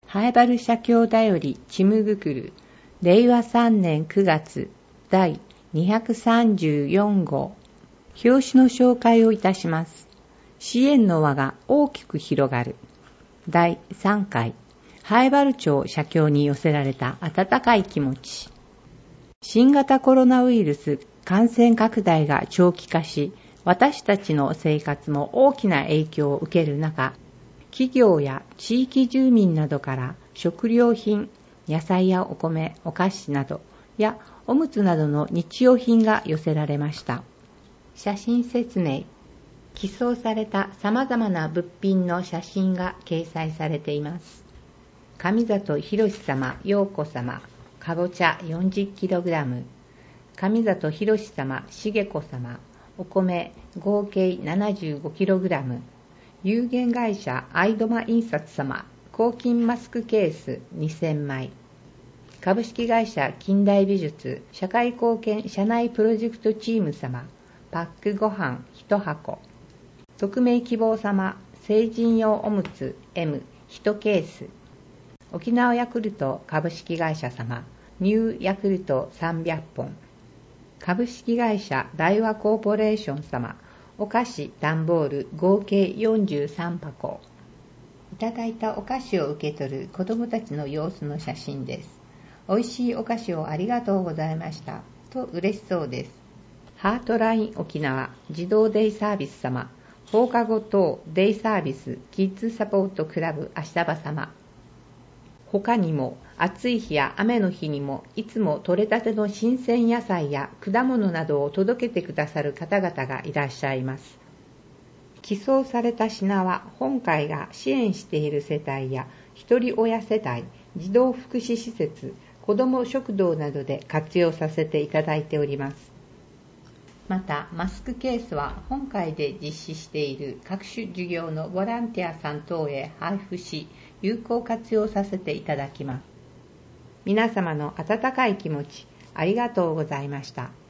ハエバル社協だよりちむぐくる令和3年9月第234号表紙の紹介をいたします。支援の輪が大きく広がる第3回ハエバル町社協に寄せられた温かい気持ち。新型コロナウイルス感染拡大が長期化し、私たちの生活も大きな影響を受ける中、企業や地域住民などから食料品、野菜やお米、お菓子などやおむつなどの日用品が寄せられました。写真説明。寄贈された様々な物品の写真が掲載されています。上里博様、陽子様、かぼちゃ 40kg、上里博様、茂子様、お米合計 75kg、有限会社アイドマ印刷様、抗菌マスクケース2000枚、株式会社近代美術社会貢献社内プロジェクトチーム様、パックご飯1箱、匿名希望様、成人用おむつ M1 ケース、沖縄ヤクルト株式会社様、ニューヤクルト300本、株式会社大和コーポレーション様、お菓子段ボール合計43箱。いただいたお菓子を受け取る子どもたちの様子の写真です。おいしいお菓子をありがとうございましたと嬉しそうです。ハートライン沖縄児童デイサービス様、放課後等デイサービスキッズサポートクラブ芦田様。他にも暑い日や雨の日にもいつも採れたての新鮮野菜や果物などを届けてくださる方々がいらっしゃいます。寄贈された品は本会が支援している世帯や一人親世帯、児童福祉施設、子ども食堂などで活用させていただいております。またマスクケースは本会で実施している各種事業のボランティアさん等へ配布し、有効活用させていただきます。皆様の温かい気持ちありがとうございました。